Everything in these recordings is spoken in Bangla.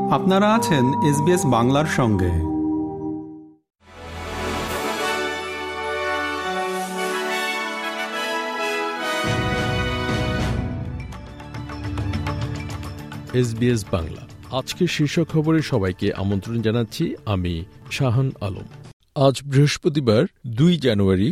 আপনারা আছেন SBS বাংলার সঙ্গে। SBS বাংলা আজকের শীর্ষ খবরে সবাইকে আমন্ত্রণ জানাচ্ছি। আমি শাহান আলম। আজ বৃহস্পতিবার 2 জানুয়ারি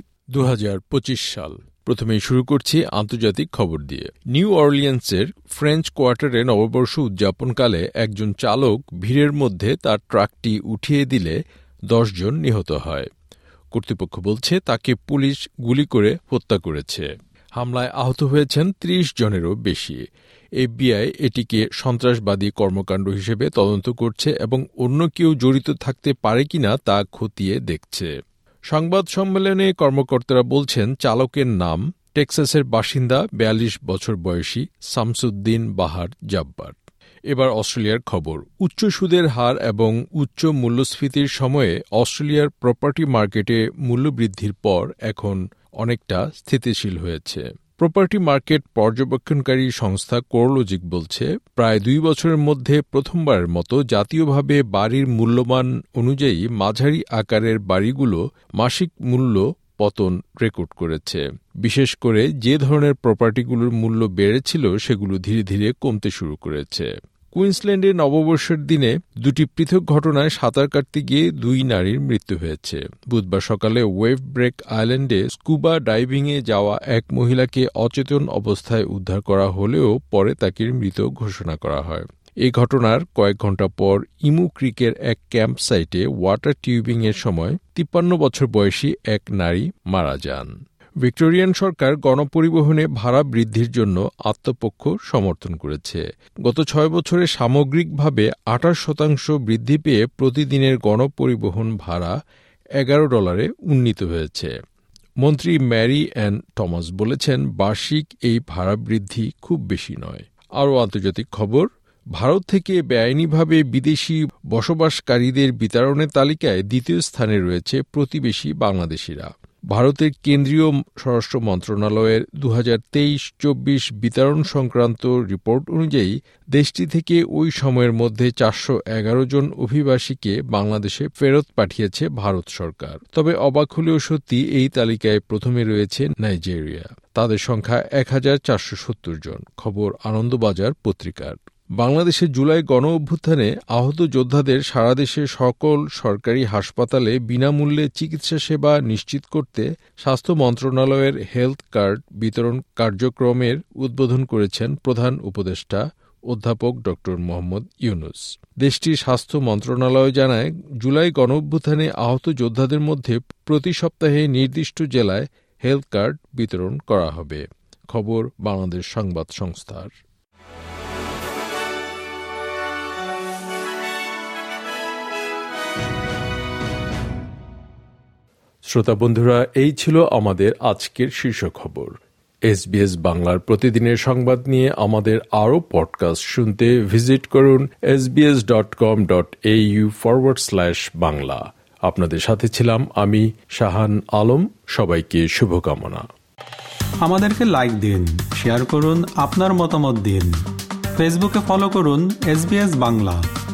2025 সাল। প্রথমেই শুরু করছি আন্তর্জাতিক খবর দিয়ে। নিউ অরলিয়ান্সের ফ্রেঞ্চ কোয়ার্টারে নববর্ষ উদযাপনকালে একজন চালক ভিড়ের মধ্যে তার ট্রাকটি উঠিয়ে দিলে 10 জন নিহত হয়। কর্তৃপক্ষ বলছে তাকে পুলিশ গুলি করে হত্যা করেছে। হামলায় আহত হয়েছেন 30 জনেরও বেশি। FBI এটিকে সন্ত্রাসবাদী কর্মকাণ্ড হিসেবে তদন্ত করছে এবং অন্য কেউ জড়িত থাকতে পারে কিনা তা খতিয়ে দেখছে। সংবাদ সম্মেলনে কর্মকর্তারা বলছেন চালকের নাম টেক্সাসের বাসিন্দা 42 বছর বয়সী শামসুদ্দিন বাহার জাব্বার। এবার অস্ট্রেলিয়ার খবর। উচ্চ সুদের হার এবং উচ্চ মূল্যস্ফীতির সময়ে অস্ট্রেলিয়ার প্রপার্টি মার্কেটে মূল্যবৃদ্ধির পর এখন অনেকটা স্থিতিশীল হয়েছে। প্রপার্টি মার্কেট পর্যবেক্ষণকারী সংস্থা কোরোলজিক বলছে প্রায় 2 বছরের মধ্যে প্রথমবারের মতো জাতীয়ভাবে বাড়ির মূল্যমান অনুযায়ী মাঝারি আকারের বাড়িগুলো মাসিক মূল্য পতন রেকর্ড করেছে। বিশেষ করে যে ধরনের প্রপার্টিগুলোর মূল্য বেড়েছিল সেগুলো ধীরে ধীরে কমতে শুরু করেছে। কুইন্সল্যান্ডে নববর্ষের দিনে 2টি পৃথক ঘটনায় সাঁতার কাটতে গিয়ে 2 নারীর মৃত্যু হয়েছে। বুধবার সকালে ওয়েভ ব্রেক আইল্যান্ডে স্কুবা ডাইভিংয়ে যাওয়া এক মহিলাকে অচেতন অবস্থায় উদ্ধার করা হলেও পরে তাকে মৃত ঘোষণা করা হয়। এই ঘটনার কয়েক ঘণ্টা পর ইমু ক্রিকের এক ক্যাম্প সাইটে ওয়াটার টিউবিংয়ের সময় 53 বছর বয়সী এক নারী মারা যান। ভিক্টোরিয়ান সরকার গণপরিবহনে ভাড়া বৃদ্ধির জন্য আত্মপক্ষ সমর্থন করেছে। গত 6 বছরে সামগ্রিকভাবে 28% বৃদ্ধি পেয়ে প্রতিদিনের গণপরিবহন ভাড়া $11 উন্নীত হয়েছে। মন্ত্রী ম্যারি অ্যান টমাস বলেছেন বার্ষিক এই ভাড়া বৃদ্ধি খুব বেশি নয়। আরও আন্তর্জাতিক খবর। ভারত থেকে বেআইনিভাবে বিদেশি বসবাসকারীদের বিতাড়নের তালিকায় 2য় স্থানে রয়েছে প্রতিবেশী বাংলাদেশিরা। ভারতের কেন্দ্রীয় স্বরাষ্ট্র মন্ত্রণালয়ের 2023-24 বিতরণ সংক্রান্ত রিপোর্ট অনুযায়ী দেশটি থেকে ওই সময়ের মধ্যে 411 জন অভিবাসীকে বাংলাদেশে ফেরত পাঠিয়েছে ভারত সরকার। তবে অবাক হলেও সত্যি এই তালিকায় প্রথমে রয়েছে নাইজেরিয়া। তাদের সংখ্যা 1470 জন। খবর আনন্দবাজার পত্রিকার। বাংলাদেশের জুলাই গণ অভ্যুত্থানে আহত যোদ্ধাদের সারা দেশে সকল সরকারি হাসপাতালে বিনামূল্যে চিকিৎসা সেবা নিশ্চিত করতে স্বাস্থ্য মন্ত্রণালয়ের হেলথ কার্ড বিতরণ কার্যক্রমের উদ্বোধন করেছেন প্রধান উপদেষ্টা অধ্যাপক ড. মোহাম্মদ ইউনুস। দেশটির স্বাস্থ্য মন্ত্রণালয় জানায় জুলাই গণ অভ্যুত্থানে আহত যোদ্ধাদের মধ্যে প্রতি সপ্তাহে নির্দিষ্ট জেলায় হেলথ কার্ড বিতরণ করা হবে। খবর বাংলাদেশ সংবাদ সংস্থার। শ্রোতা বন্ধুরা, এই ছিল আমাদের আজকের শীর্ষ খবর। SBS বাংলার প্রতিদিনের সংবাদ নিয়ে আমাদের আরও পডকাস্ট শুনতে ভিজিট করুন sbs.com.au/বাংলা। আপনাদের সাথে ছিলাম আমি শাহান আলম। সবাইকে শুভকামনা। আমাদেরকে লাইক দিন, শেয়ার করুন, আপনার মতামত দিন। ফেসবুকে ফলো করুন SBS বাংলা।